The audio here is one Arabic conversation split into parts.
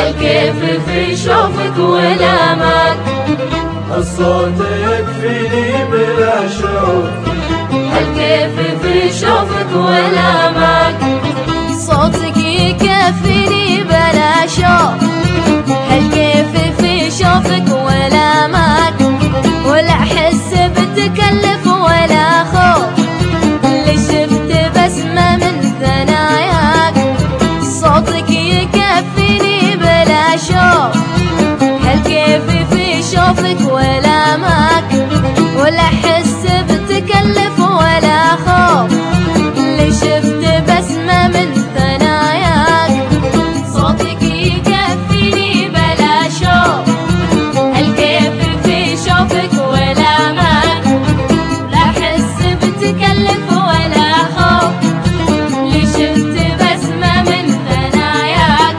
هالكيف في شوفك ولامك. الصوت يكفيني بلا شوف، هالكيف في شوفك ولامك. صوتك يكفيني بلا شوف، هالكيف في شوفك ولامك. ولا احس بتكلف ولا خوف، اللي شفت بسمة من ثناياك. صوتك يكفيني بلا شوف، هالكيف في شوفك ولامك. ولا احس بتكلف ولا خوف، اللي شفت بسمة من ثناياك. صوتك يكفيني بلا شوف، هالكيف في شوفك ولامك. ولا احس بتكلف ولا خوف، اللي شفت بسمة من ثناياك.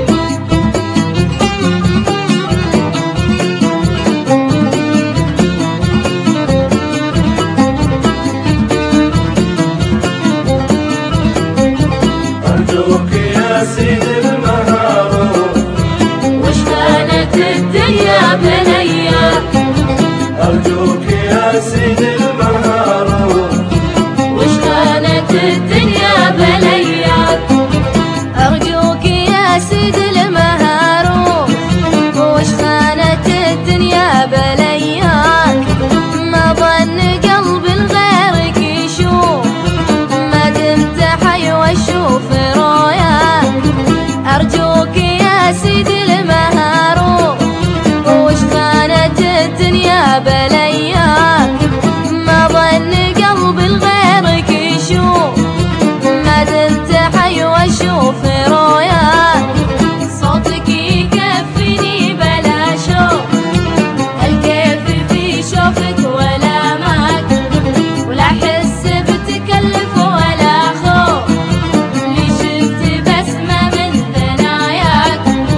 أرجوك يا سيد المهارون، وش كانت الدنيا بلياك. أرجوك يا سيد المهارون، وش كانت الدنيا بلياك. أرجوك يا سيد المهارون، وش خانت الدنيا بلياك. ما ظن قلبي لغيرك يشوف، ما دمت حي واشوف رؤياك. أرجوك يا سيد المهارون، وش خانت الدنيا بلياك. ما ظن قلبي لغيرك يشوف، ما دمت حي واشوف رؤياك. صوتك يكفيني بلا شوف، هالكيف في شوفك ولامك. ولا احس بتكلف ولا خوف، اللي شفت بسمة من ثناياك.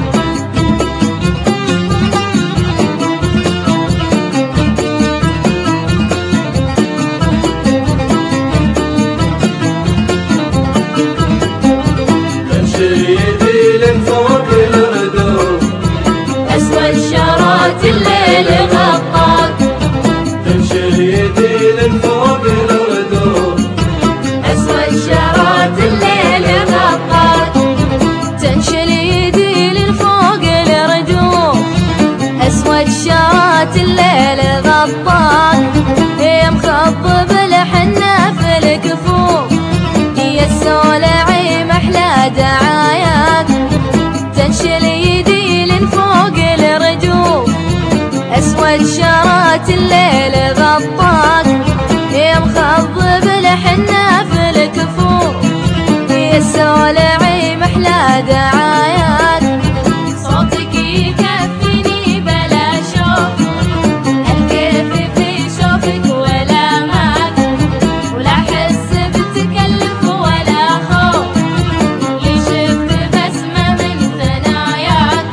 تنشر يدي لفوق الردود، أسود شرات الليل غطاك. تنشر يدي لفوق الردود، أسود شرات الليل غطاك. تنشل يدي لفوق الردود، أسود شرات الليل غطاك. يا مخضب الحنة في الكفوف، يا السولعي محلى دعاياك. تنشل يدي لفوق الردود، أسود شرات الليل غطاك. يا مخضب الحنة في الكفوف، يا السولعي محلى دعاياك. صوتك يكفيني بلا شوف، هالكيف في شوفك ولامك. ولا احس بتكلف ولا خوف، اللي شفت بسمة من ثناياك.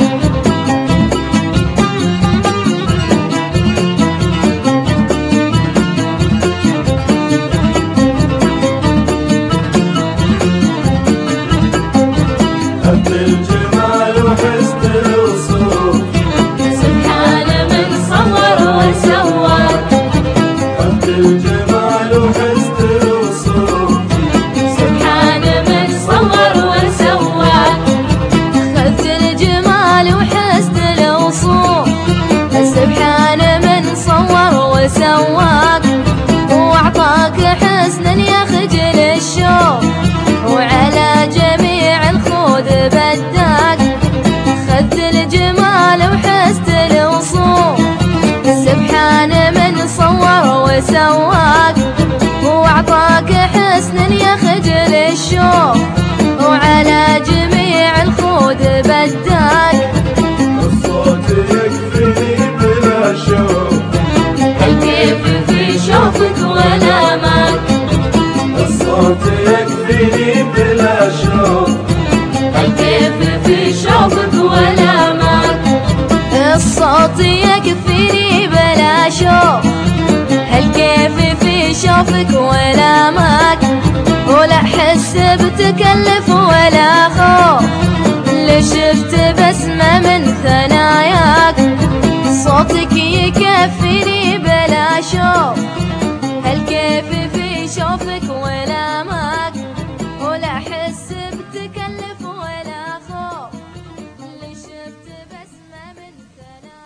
هد الجمال وحسن الوصول، سبحان من صور وسواك. هد الجمال وحسن الوصول، سبحان من صور وسواك. خذ الجمال وحسن الوصول، سبحان من صور وسواك. واعطاك حسنا يخجل الشوق، وعلى جميع الخود بداك. خذ الجمال وحسن الوصول، سبحان من صور وسواك. واعطاك حسنا يخجل الشوق، وعلى جميع الخود بداك. الصوت يكفيني بلا شوف، هالكيف في شوفك ولامك. الصوت يكفيني بلا شوف، هالكيف في شوفك ولامك. الصوت يكفيني بلا شوف، هالكيف في شوفك ولامك. ولا احس بتكلف ولا خوف، اللي شفت بسمة يكفيني بلا شوق